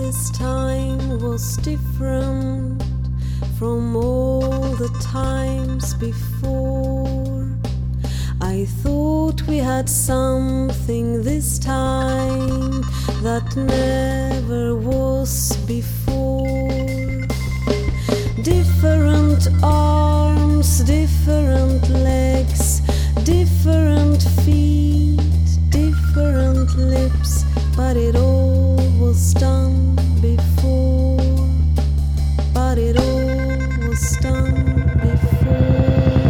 this time was different from all the times before. I thought we had something this time that never was before. Different arms, different legs, different feet, different lips, but it all was done before. But it all was done before.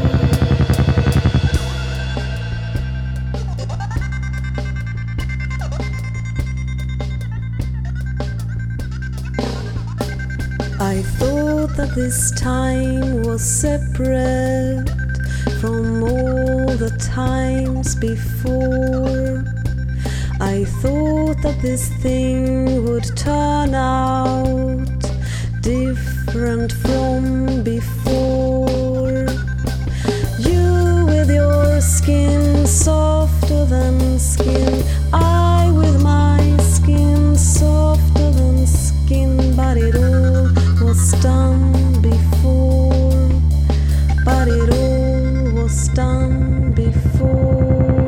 I thought that this time was separate from all the times before. I thought that this thing would turn out different from before. You with your skin softer than skin, I with my skin softer than skin, but it all was done before. But it all was done before.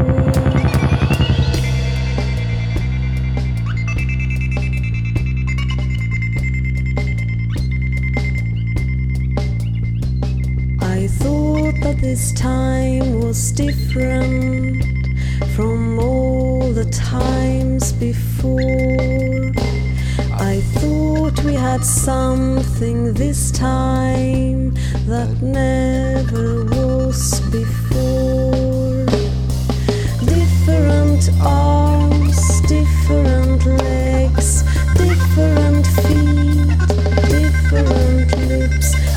I thought that this time was different from all the times before. I thought we had something this time that never was before. Different arms, different legs, different feet, different lips,